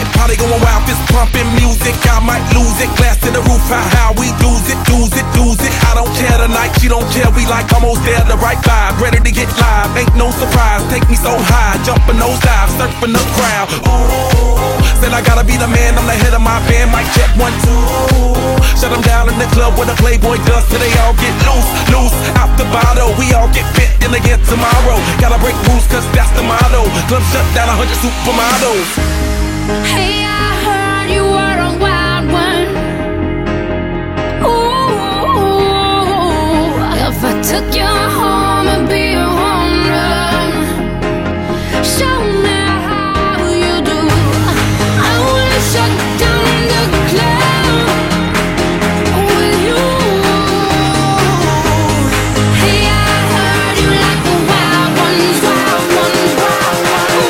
Party going wild, fist pumping music. I might lose it. Glass to the roof, how we lose it, lose it, lose it. I don't care tonight, she don't care. We like almost there, the right vibe. Ready to get live, ain't no surprise. Take me so high, jumping those dives, surfing the crowd. Ooh, said I gotta be the man, I'm the head of my band. Mic check 1, 2. Shut them down in the club where the Playboy does till they all get loose, loose. Out the bottle, we all get fit in again tomorrow. Gotta break rules, cause that's the motto. Club shut down, 100 supermodels. Hey, I heard you were a wild one. Ooh, if I took you home and be a home run, show me how you do. I wanna shut down the club with you. Hey, I heard you like the wild ones, wild ones, wild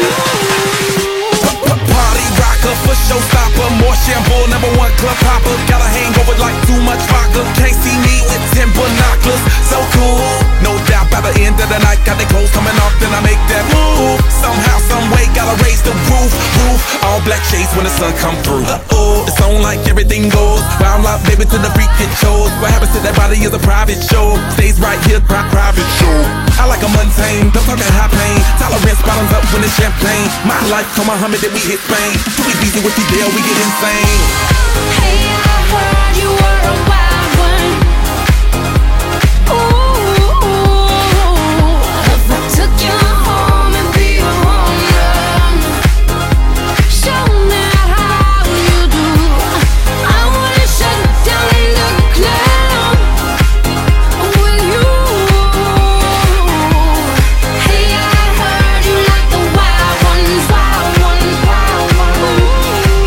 ones. Party rocker for showstopper, more shampoo, #1 club hopper. Got a hangover like too much vodka. Can't see me with 10 binoculars. So cool, no doubt by the end of the night. Got the clothes coming off, then I make that move. Somehow, someway, gotta raise the roof. All black shades when the sun come through. It's on like everything goes. Round up, baby, to the freak it shows. What happens to that body is a private show. Stays right here, private show. I like a mundane, don't talk at high pain. Tolerance bottoms up when it's champagne. My life, come Muhammad, then we hit Spain. Too easy with the deal, we get insane. Hey, I heard you were a wild one. Ooh, if I took you home and be a home run, show me how you do. I wanna shut down the club with you. Hey, I heard you like the wild ones, wild ones, wild ones.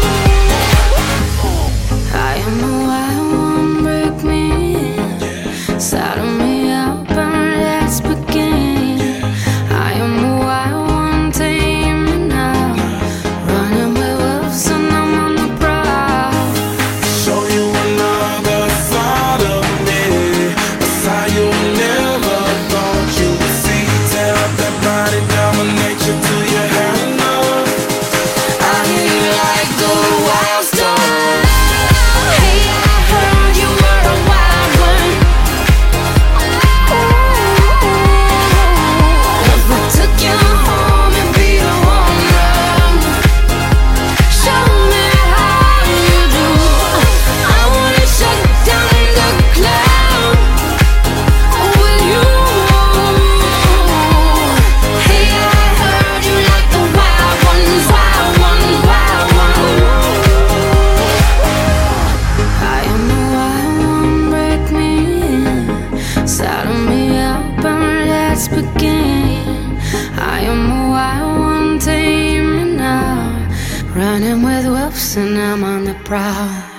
I am a wild one, break me in, saddle me up and let's begin. I am a wild one, tame me now, running with wolves and I'm on the prowl. Show you another side of me, a side you never thought you would see. Tear up that body, dominate you till you have enough. I hear you like the wild star. Hey, I heard you were a wild one. Ooh, if I took you home and be a home run, show me how you do. I wanna shut down the club with you. Hey, I heard you like the wild ones, wild ones, wild ones. I am a wild one, break me in, saddle me up and let's begin. I am a wild one, tame me now, running with wolves and I'm on the prowl.